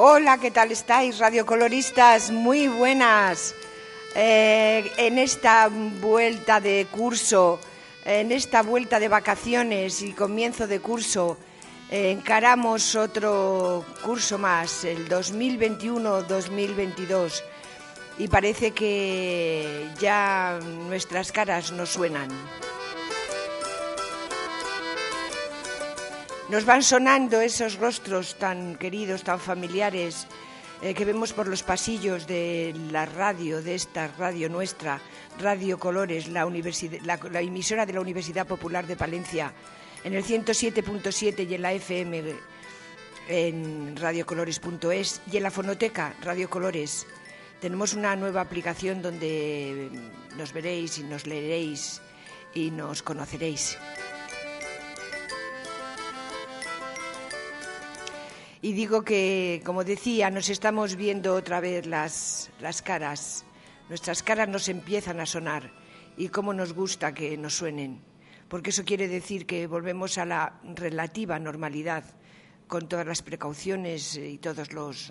Hola, ¿qué tal estáis, radiocoloristas? Muy buenas. En esta vuelta de curso, en esta vuelta de vacaciones y comienzo de curso, encaramos otro curso más, el 2021-2022, y parece que ya nuestras caras nos suenan. Nos van sonando esos rostros tan queridos, tan familiares, que vemos por los pasillos de la radio, de esta radio nuestra, Radio Colores, la emisora de la Universidad Popular de Palencia, en el 107.7 y en la FM en radiocolores.es y en la fonoteca Radio Colores. Tenemos una nueva aplicación donde nos veréis y nos leeréis y nos conoceréis. Y digo que, como decía, nos estamos viendo otra vez las caras. Nuestras caras nos empiezan a sonar. Y cómo nos gusta que nos suenen. Porque eso quiere decir que volvemos a la relativa normalidad, con todas las precauciones y todas las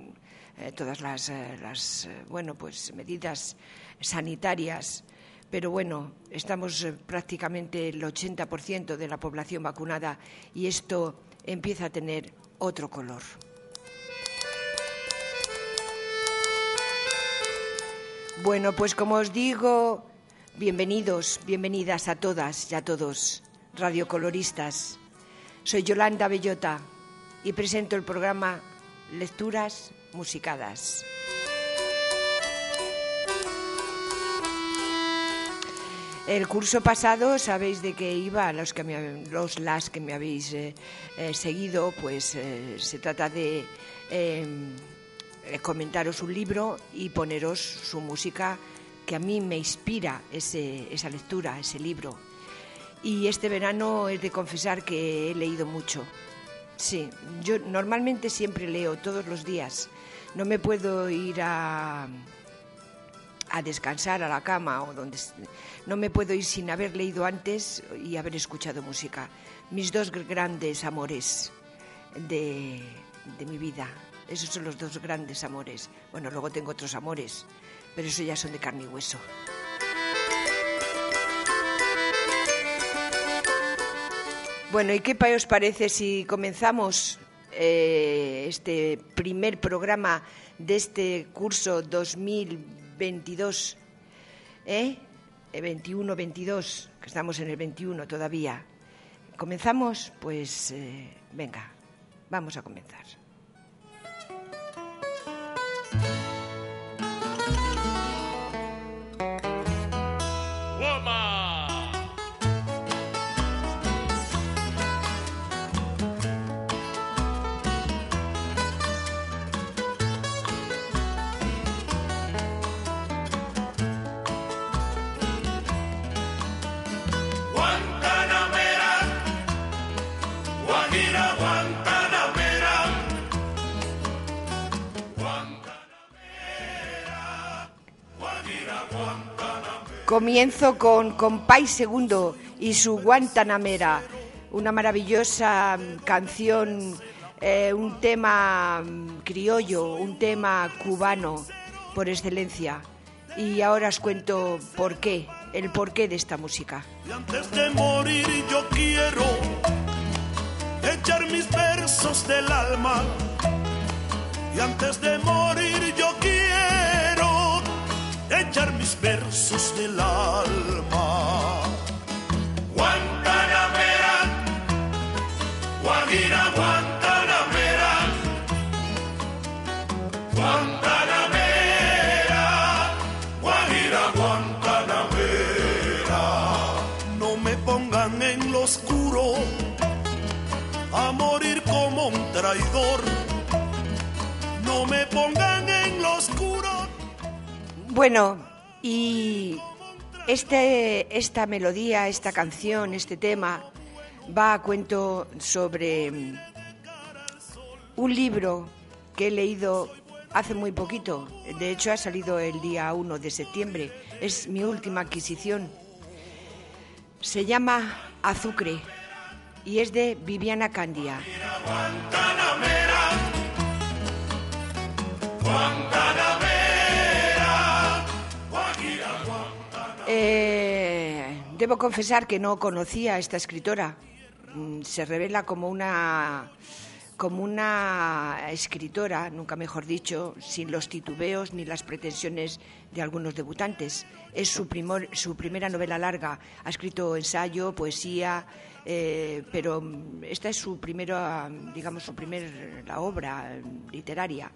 medidas sanitarias. Pero bueno, estamos prácticamente el 80% de la población vacunada y esto empieza a tener otro color. Bueno, pues como os digo, bienvenidos, bienvenidas a todas y a todos, radiocoloristas. Soy Yolanda Bellota y presento el programa Lecturas Musicadas. El curso pasado, sabéis de qué iba, las que me habéis seguido, pues se trata de comentaros un libro y poneros su música que a mí me inspira esa lectura, ese libro. Y este verano he de confesar que he leído mucho. Sí, yo normalmente siempre leo todos los días. No me puedo ir a descansar a la cama o donde no me puedo ir sin haber leído antes y haber escuchado música. Mis dos grandes amores de mi vida. Esos son los dos grandes amores. Bueno, luego tengo otros amores, pero esos ya son de carne y hueso. Bueno, ¿y qué os parece si comenzamos este primer programa de este curso 2022, 21-22, que estamos en el 21 todavía? ¿Comenzamos? Pues venga, vamos a comenzar. Comienzo con Compay Segundo y su Guantanamera, una maravillosa canción, un tema criollo, un tema cubano por excelencia. Y ahora os cuento el porqué de esta música. Y antes de morir yo quiero echar mis versos del alma. Y antes de morir yo quiero echar mis versos del alma. Guantanamera, Guajira, Guantanamera, Guantanamera, Guajira, Guantanamera. No me pongan en lo oscuro a morir como un traidor. No me pongan en lo oscuro. Bueno, y esta melodía, esta canción, este tema va a cuento sobre un libro que he leído hace muy poquito. De hecho, ha salido el día 1 de septiembre. Es mi última adquisición. Se llama Azucre y es de Viviana Candia. Debo confesar que no conocía a esta escritora. Se revela como una escritora, nunca mejor dicho, sin los titubeos ni las pretensiones de algunos debutantes. Es su primera novela larga. Ha escrito ensayo, poesía, pero esta es su primera obra literaria.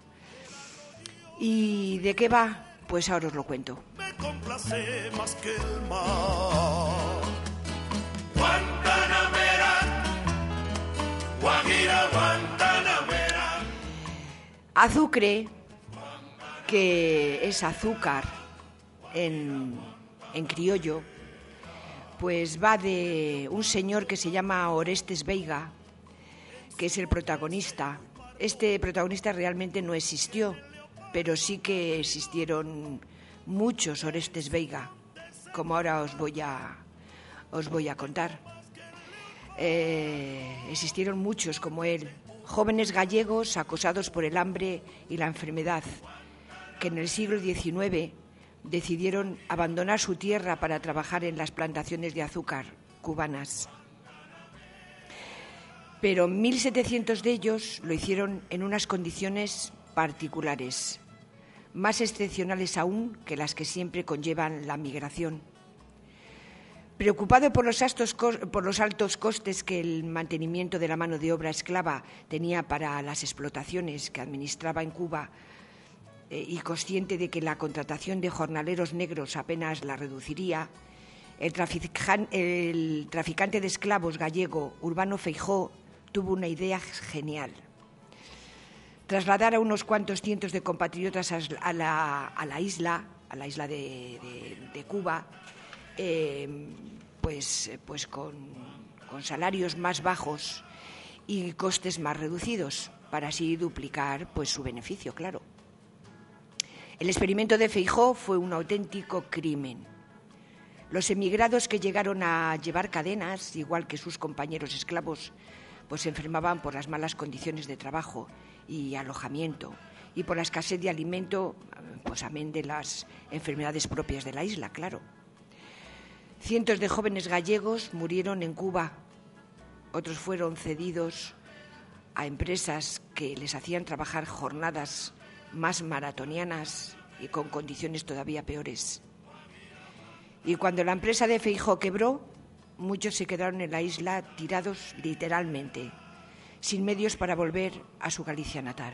¿Y de qué va? Pues ahora os lo cuento. Me complace más que el mar. Guantanamera, Guajira, Guantanamera. Azucre, que es azúcar en criollo, pues va de un señor que se llama Orestes Veiga, que es el protagonista. Este protagonista realmente no existió, pero sí que existieron muchos Orestes Veiga, como ahora os voy a contar. Existieron muchos como él, jóvenes gallegos acosados por el hambre y la enfermedad, que en el siglo XIX decidieron abandonar su tierra para trabajar en las plantaciones de azúcar cubanas. Pero 1.700 de ellos lo hicieron en unas condiciones particulares, más excepcionales aún que las que siempre conllevan la migración. Preocupado por los altos costes que el mantenimiento de la mano de obra esclava tenía para las explotaciones que administraba en Cuba, y consciente de que la contratación de jornaleros negros apenas la reduciría, el traficante de esclavos gallego Urbano Feijó tuvo una idea genial: trasladar a unos cuantos cientos de compatriotas a la isla de Cuba, pues con salarios más bajos y costes más reducidos, para así duplicar pues su beneficio, claro. El experimento de Feijó fue un auténtico crimen. Los emigrados que llegaron a llevar cadenas, igual que sus compañeros esclavos, pues se enfermaban por las malas condiciones de trabajo y alojamiento, y por la escasez de alimento, pues amén de las enfermedades propias de la isla, claro. Cientos de jóvenes gallegos murieron en Cuba. Otros fueron cedidos a empresas que les hacían trabajar jornadas más maratonianas y con condiciones todavía peores. Y cuando la empresa de Feijó quebró, muchos se quedaron en la isla tirados literalmente, sin medios para volver a su Galicia natal.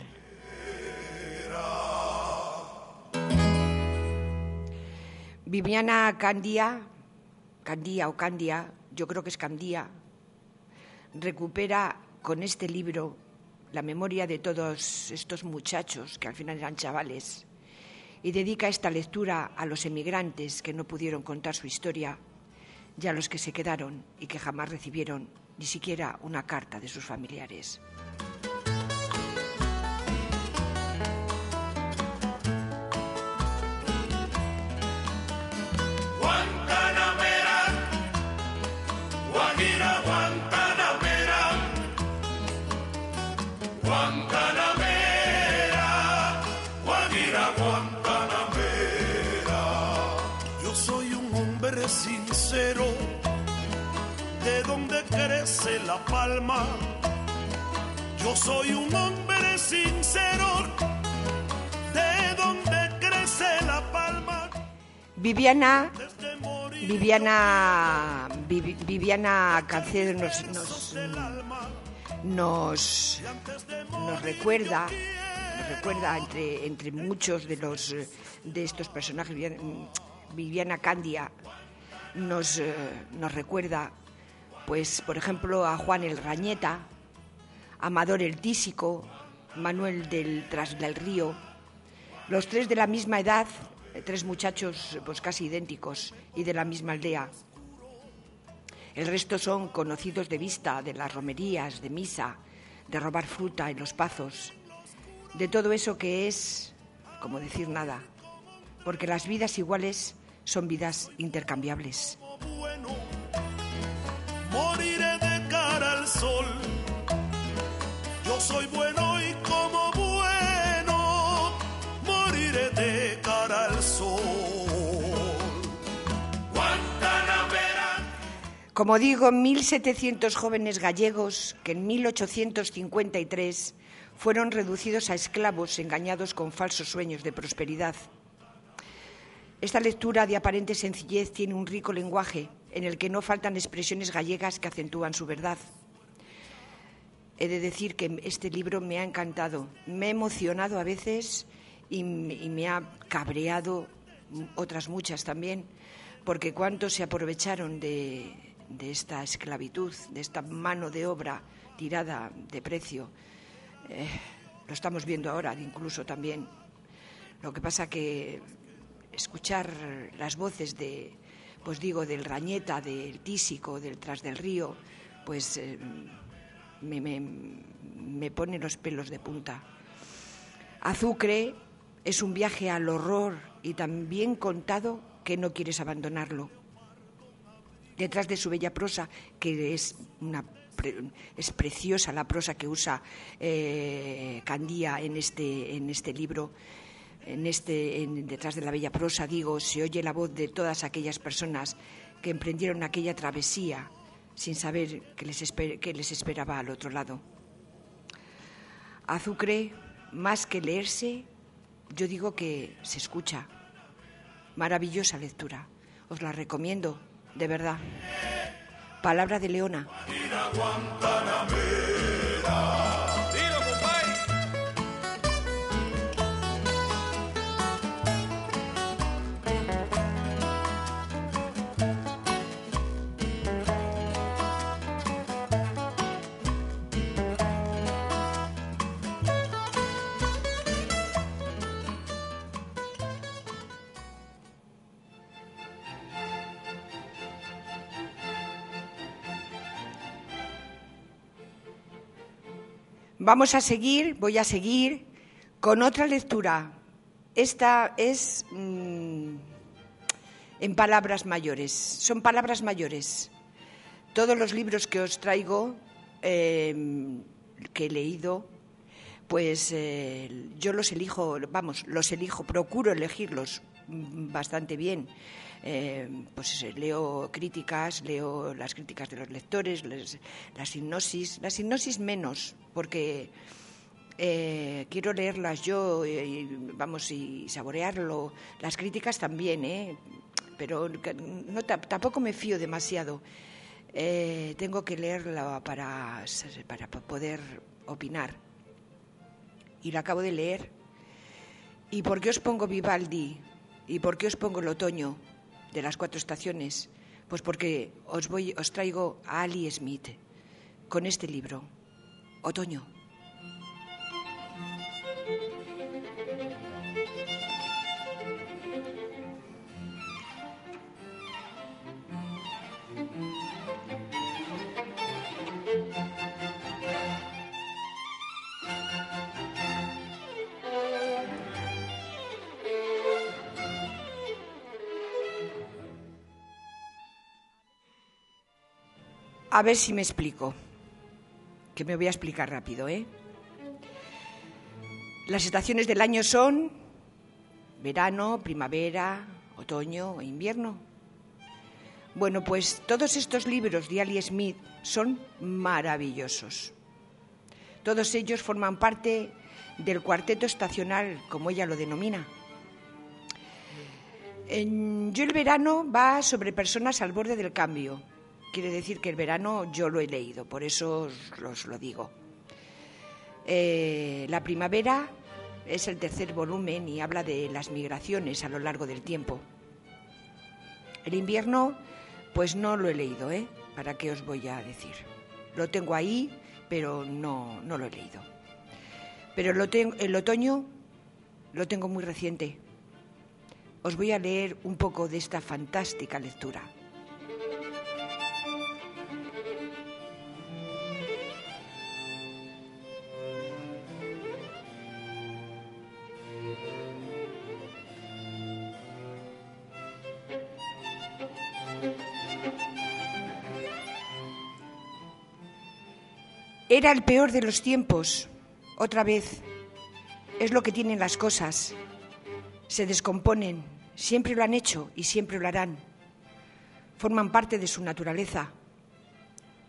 Viviana Candia, yo creo que es Candia, recupera con este libro la memoria de todos estos muchachos que al final eran chavales, y dedica esta lectura a los emigrantes que no pudieron contar su historia y a los que se quedaron y que jamás recibieron ni siquiera una carta de sus familiares. Sincero, de donde crece la palma. Yo soy un hombre sincero, de donde crece la palma. Viviana Cancedo nos recuerda entre muchos de estos personajes. Viviana Candia nos recuerda, pues, por ejemplo, a Juan el Rañeta, Amador el Tísico, Manuel Tras del Río, los tres de la misma edad, tres muchachos pues casi idénticos y de la misma aldea. El resto son conocidos de vista, de las romerías, de misa, de robar fruta en los pazos, de todo eso que es como decir nada, porque las vidas iguales son vidas intercambiables. Bueno, moriré de cara al sol. Yo soy bueno y como bueno Como digo, 1.700 jóvenes gallegos que en 1853 fueron reducidos a esclavos engañados con falsos sueños de prosperidad. Esta lectura de aparente sencillez tiene un rico lenguaje en el que no faltan expresiones gallegas que acentúan su verdad. He de decir que este libro me ha encantado, me ha emocionado a veces y me ha cabreado otras muchas también, porque cuántos se aprovecharon de esta esclavitud, de esta mano de obra tirada de precio. Lo estamos viendo ahora incluso también. Lo que pasa que escuchar las voces del Rañeta, del Tísico, del Tras del Río, pues me pone los pelos de punta. Azucre es un viaje al horror y tan bien contado que no quieres abandonarlo. Detrás de su bella prosa, que es preciosa la prosa que usa Candía en este libro, detrás de la bella prosa, se oye la voz de todas aquellas personas que emprendieron aquella travesía sin saber qué les esperaba al otro lado. Azucre, más que leerse, yo digo que se escucha. Maravillosa lectura. Os la recomiendo, de verdad. Palabra de Leona. Voy a seguir con otra lectura. Esta es en palabras mayores, son palabras mayores. Todos los libros que os traigo, que he leído, pues yo los elijo, procuro elegirlos bastante bien. Pues leo críticas, leo las críticas de los lectores, las hipnosis menos, porque quiero leerlas yo y saborearlo. Las críticas también, pero tampoco me fío demasiado. Tengo que leerla para poder opinar. Y la acabo de leer. ¿Y por qué os pongo Vivaldi? ¿Y por qué os pongo el otoño de las 4 estaciones? Pues porque os traigo a Ali Smith con este libro, Otoño. A ver si me explico, que me voy a explicar rápido, Las estaciones del año son verano, primavera, otoño e invierno. Bueno, pues todos estos libros de Ali Smith son maravillosos. Todos ellos forman parte del cuarteto estacional, como ella lo denomina. Yo el verano va sobre personas al borde del cambio. Quiere decir que el verano yo lo he leído, por eso os lo digo. La primavera es el 3er volumen y habla de las migraciones a lo largo del tiempo. El invierno, pues no lo he leído, ¿Para qué os voy a decir? Lo tengo ahí, pero no lo he leído. Pero el otoño lo tengo muy reciente. Os voy a leer un poco de esta fantástica lectura. Era el peor de los tiempos, otra vez. Es lo que tienen las cosas. Se descomponen, siempre lo han hecho y siempre lo harán. Forman parte de su naturaleza,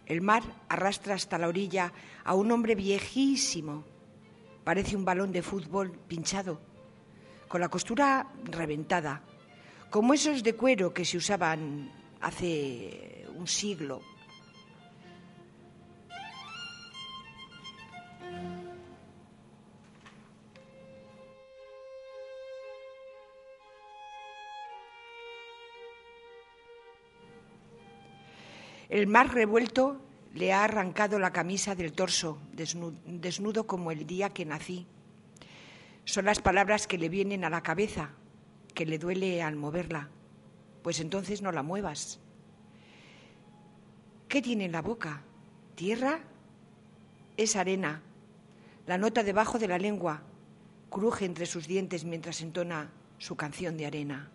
El mar arrastra hasta la orilla a un hombre viejísimo. Parece un balón de fútbol pinchado, con la costura reventada, como esos de cuero que se usaban hace un siglo. El mar revuelto le ha arrancado la camisa del torso, desnudo como el día que nací. Son las palabras que le vienen a la cabeza, que le duele al moverla. Pues entonces no la muevas. ¿Qué tiene en la boca? ¿Tierra? Es arena. La nota debajo de la lengua cruje entre sus dientes mientras entona su canción de arena.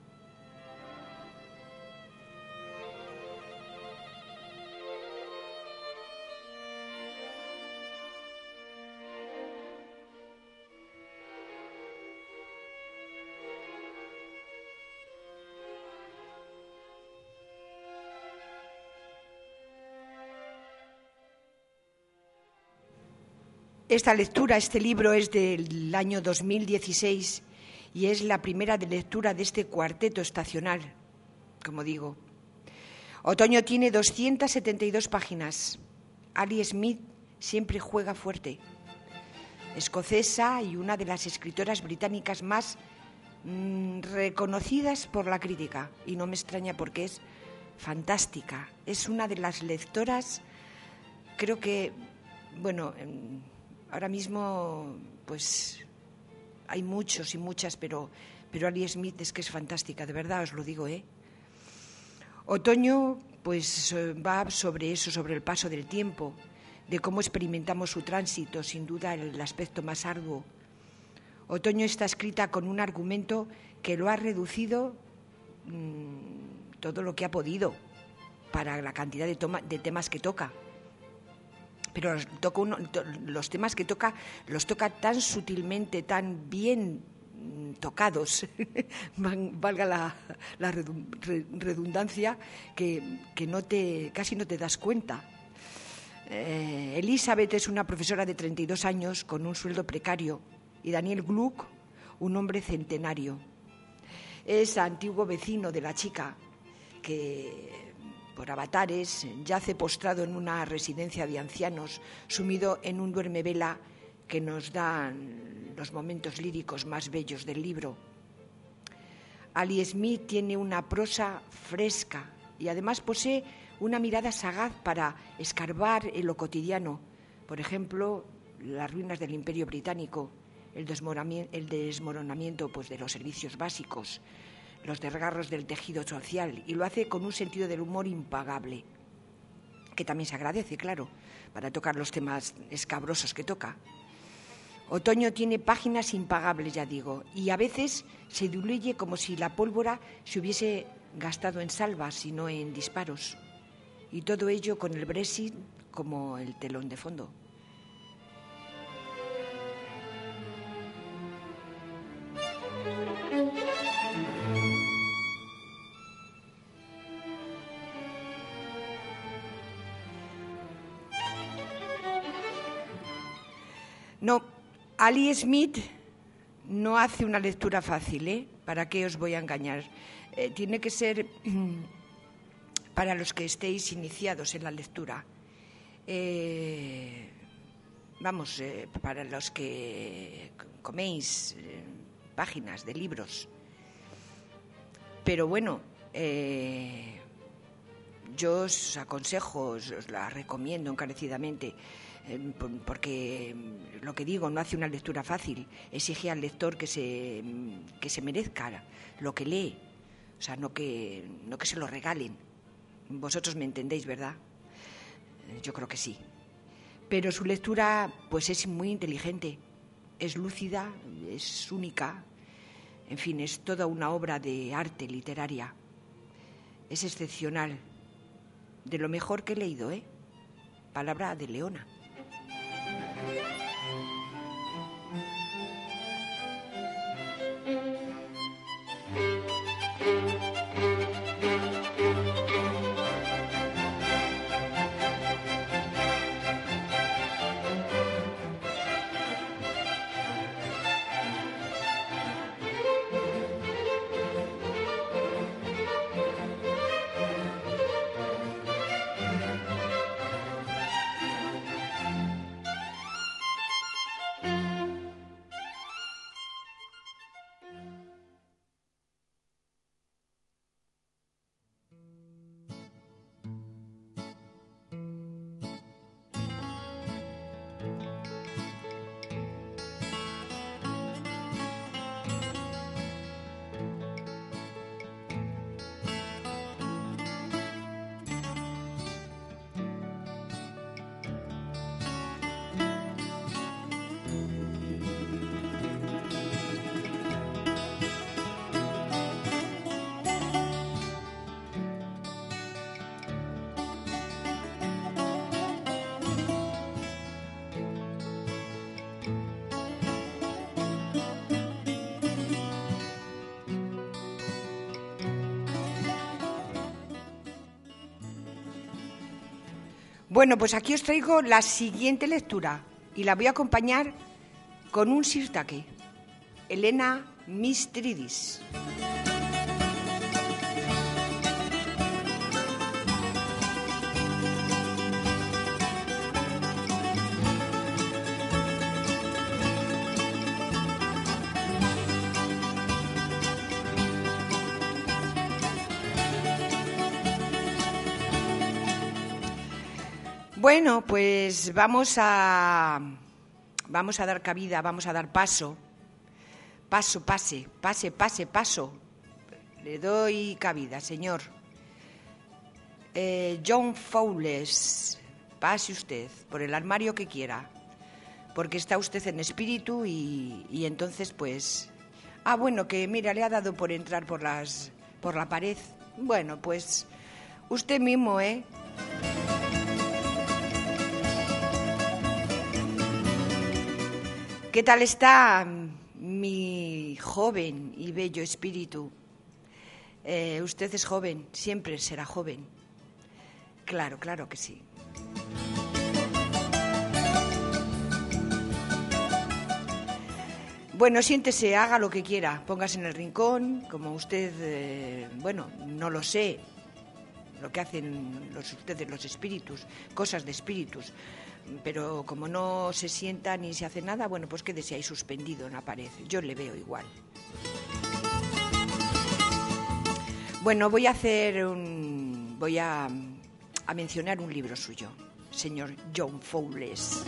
Esta lectura, este libro es del año 2016 y es la primera de lectura de este cuarteto estacional, como digo. Otoño tiene 272 páginas. Ali Smith siempre juega fuerte. Escocesa y una de las escritoras británicas más reconocidas por la crítica. Y no me extraña porque es fantástica. Es una de las lectoras, creo que, bueno, ahora mismo pues hay muchos y muchas, pero Ali Smith es que es fantástica, de verdad os lo digo, ¿eh? Otoño pues va sobre eso, sobre el paso del tiempo, de cómo experimentamos su tránsito, sin duda el aspecto más arduo. Otoño está escrita con un argumento que lo ha reducido todo lo que ha podido para la cantidad de temas que toca. Pero los temas que toca los toca tan sutilmente, tan bien tocados, valga la redundancia, que casi no te das cuenta. Elizabeth es una profesora de 32 años con un sueldo precario y Daniel Gluck, un hombre centenario. Es antiguo vecino de la chica que, por avatares, yace postrado en una residencia de ancianos, sumido en un duermevela que nos dan los momentos líricos más bellos del libro. Ali Smith tiene una prosa fresca y además posee una mirada sagaz para escarbar en lo cotidiano. Por ejemplo, las ruinas del Imperio Británico, el desmoronamiento pues, de los servicios básicos, los desgarros del tejido social, y lo hace con un sentido del humor impagable, que también se agradece, claro, para tocar los temas escabrosos que toca. Otoño tiene páginas impagables, ya digo, y a veces se diluye como si la pólvora se hubiese gastado en salvas y no en disparos. Y todo ello con el Brexit como el telón de fondo. No, Ali Smith no hace una lectura fácil, ¿eh? ¿Para qué os voy a engañar? Tiene que ser para los que estéis iniciados en la lectura. Para los que coméis páginas de libros. Pero bueno, yo os aconsejo, os la recomiendo encarecidamente, porque lo que digo, no hace una lectura fácil, exige al lector que se merezca lo que lee, o sea, no que se lo regalen. Vosotros me entendéis, ¿verdad? Yo creo que sí. Pero su lectura pues es muy inteligente, es lúcida, es única, en fin, es toda una obra de arte literaria. Es excepcional, de lo mejor que he leído, ¿eh? Palabra de Leona. Bueno, pues aquí os traigo la siguiente lectura y la voy a acompañar con un sirtaki, Elena Mistridis. Bueno, pues vamos a dar cabida, vamos a dar paso. Le doy cabida, señor. John Fowles, pase usted por el armario que quiera, porque está usted en espíritu y entonces pues... Ah, bueno, que mira, le ha dado por entrar por la pared. Bueno, pues usted mismo, ¿eh? ¿Qué tal está mi joven y bello espíritu? Usted es joven, siempre será joven. Claro, claro que sí. Bueno, siéntese, haga lo que quiera, póngase en el rincón, como usted, bueno, no lo sé, lo que hacen ustedes los espíritus, cosas de espíritus. Pero como no se sienta ni se hace nada, bueno, pues quédese ahí suspendido en la pared. Yo le veo igual. Bueno, voy a mencionar un libro suyo, señor John Fowles.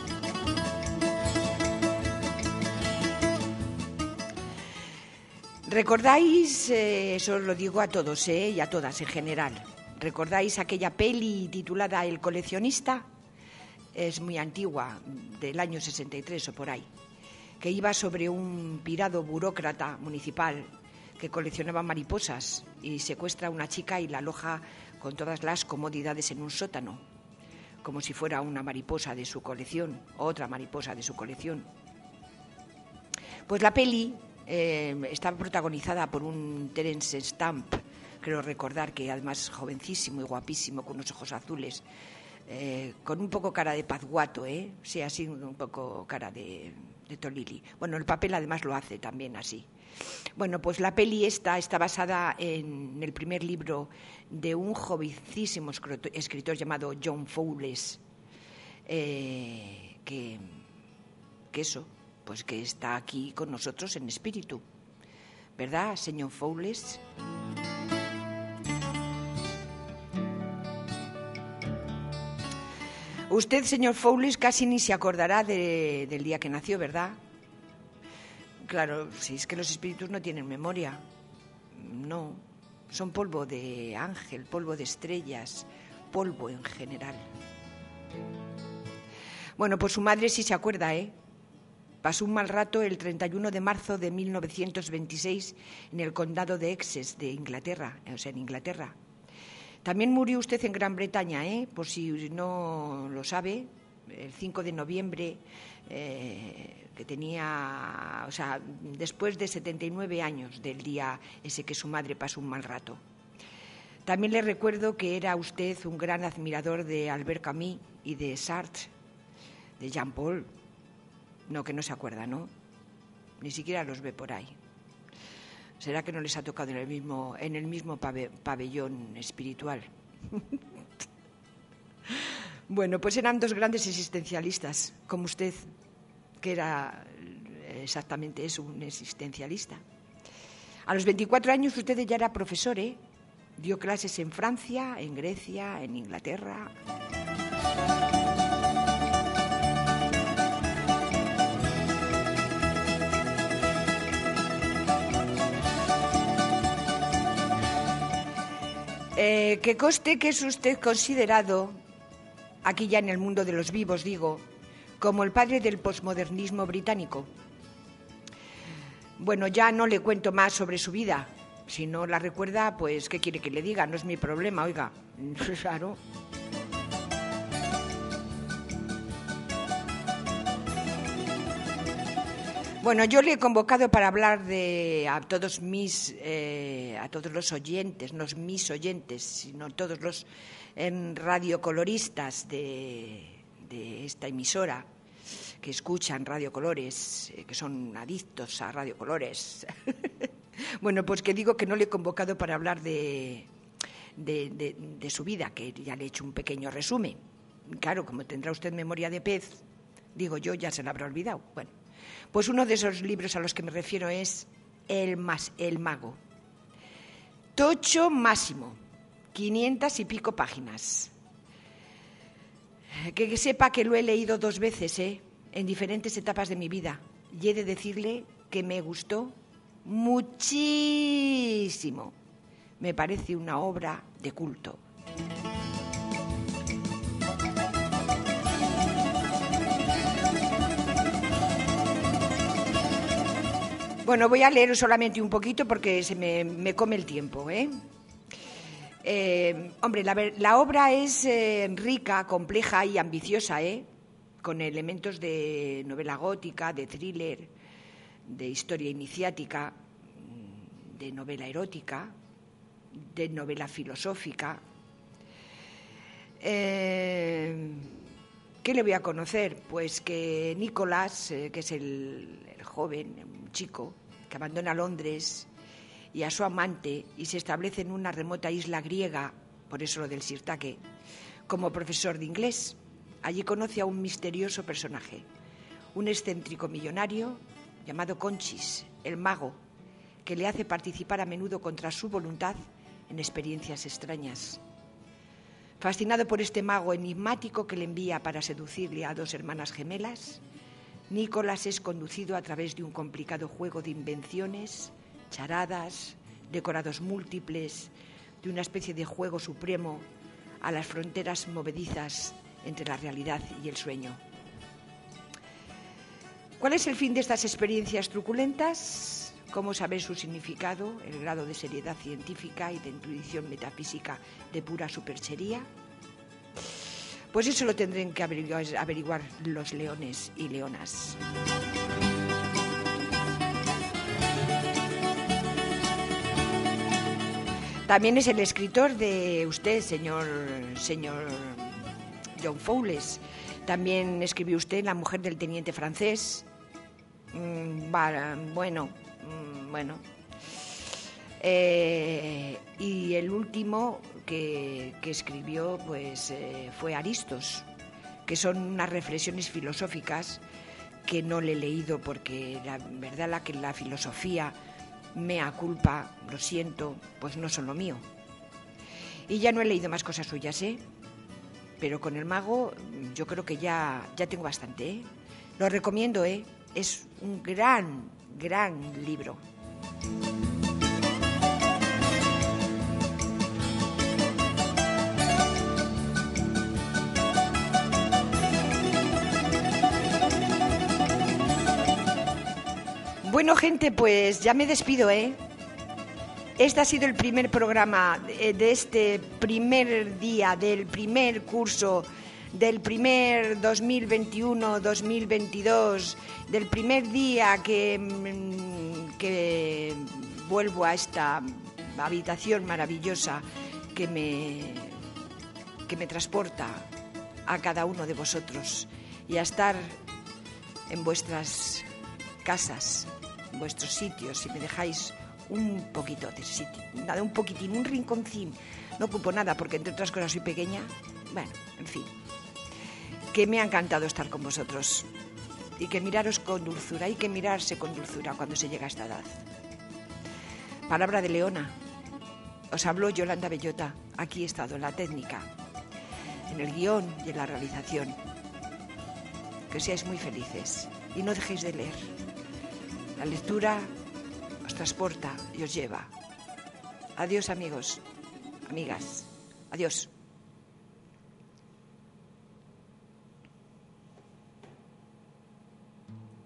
¿Recordáis, eso lo digo a todos y a todas en general, ¿recordáis aquella peli titulada El coleccionista? Es muy antigua, del año 63 o por ahí, que iba sobre un pirado burócrata municipal que coleccionaba mariposas y secuestra a una chica y la aloja con todas las comodidades en un sótano, como si fuera una mariposa de su colección, otra mariposa de su colección. Pues la peli estaba protagonizada por un Terence Stamp, creo recordar, que además jovencísimo y guapísimo, con unos ojos azules, con un poco cara de pazguato, sí, así un poco cara de Tolili. Bueno, el papel además lo hace también así. Bueno, pues la peli está basada en el primer libro de un jovencísimo escritor llamado John Fowles, que eso, pues que está aquí con nosotros en espíritu, ¿verdad, señor Fowles? Usted, señor Fowles, casi ni se acordará del día que nació, ¿verdad? Claro, si es que los espíritus no tienen memoria. No, son polvo de ángel, polvo de estrellas, polvo en general. Bueno, pues su madre sí se acuerda, Pasó un mal rato el 31 de marzo de 1926 en el condado de Essex de Inglaterra, o sea, en Inglaterra. También murió usted en Gran Bretaña, por si no lo sabe, el 5 de noviembre, que tenía, o sea, después de 79 años del día ese que su madre pasó un mal rato. También le recuerdo que era usted un gran admirador de Albert Camus y de Sartre, de Jean Paul. No, que no se acuerda, ¿no? Ni siquiera los ve por ahí. ¿Será que no les ha tocado en el mismo pabellón espiritual? Bueno, pues eran dos grandes existencialistas, como usted, que era exactamente eso, un existencialista. A los 24 años usted ya era profesor, Dio clases en Francia, en Grecia, en Inglaterra. Que conste que es usted considerado, aquí ya en el mundo de los vivos digo, como el padre del posmodernismo británico. Bueno, ya no le cuento más sobre su vida. Si no la recuerda, pues, ¿qué quiere que le diga? No es mi problema, oiga. Claro. Bueno, yo le he convocado para hablar a todos los oyentes, no mis oyentes, sino todos los radiocoloristas de esta emisora, que escuchan Radio Colores, que son adictos a Radio Colores. Bueno, pues que digo que no le he convocado para hablar de su vida, que ya le he hecho un pequeño resumen. Claro, como tendrá usted memoria de pez, digo yo, ya se la habrá olvidado. Bueno, pues uno de esos libros a los que me refiero es El Mago. Tocho máximo, 500 y pico páginas. Que sepa que lo he leído 2 veces, en diferentes etapas de mi vida. Y he de decirle que me gustó muchísimo. Me parece una obra de culto. Bueno, voy a leer solamente un poquito porque se me come el tiempo, Hombre, la obra es rica, compleja y ambiciosa, con elementos de novela gótica, de thriller, de historia iniciática, de novela erótica, de novela filosófica. ¿Qué le voy a conocer? Pues que Nicolás, que es el joven, un chico, que abandona Londres y a su amante y se establece en una remota isla griega, por eso lo del Sirtake, como profesor de inglés. Allí conoce a un misterioso personaje, un excéntrico millonario llamado Conchis, el mago, que le hace participar a menudo contra su voluntad en experiencias extrañas. Fascinado por este mago enigmático que le envía para seducirle a 2 hermanas gemelas, Nicolás es conducido a través de un complicado juego de invenciones, charadas, decorados múltiples, de una especie de juego supremo a las fronteras movedizas entre la realidad y el sueño. ¿Cuál es el fin de estas experiencias truculentas? ¿Cómo saber su significado, el grado de seriedad científica y de intuición metafísica de pura superchería? Pues eso lo tendrán que averiguar los leones y leonas. También es el escritor de usted, señor John Fowles. También escribió usted La mujer del teniente francés. Bueno. Y el último que escribió pues fue Aristos, que son unas reflexiones filosóficas que no le he leído porque la verdad la filosofía, mea culpa, lo siento, pues no son lo mío. Y ya no he leído más cosas suyas, pero con El Mago yo creo que ya tengo bastante, Lo recomiendo, es un gran libro. Bueno, gente, pues ya me despido, Este ha sido el primer programa de este primer día del primer curso, del primer 2021-2022, del primer día que vuelvo a esta habitación maravillosa que me transporta a cada uno de vosotros y a estar en vuestras casas, en vuestros sitios, si me dejáis un poquito de sitio, nada, un poquitín, un rinconcín. No ocupo nada porque, entre otras cosas, soy pequeña. Bueno, en fin, que me ha encantado estar con vosotros y que miraros con dulzura, hay que mirarse con dulzura cuando se llega a esta edad. Palabra de Leona. Os habló Yolanda Bellota. Aquí he estado en la técnica, en el guión y en la realización. Que seáis muy felices y no dejéis de leer. La lectura os transporta y os lleva. Adiós, amigos, amigas. Adiós.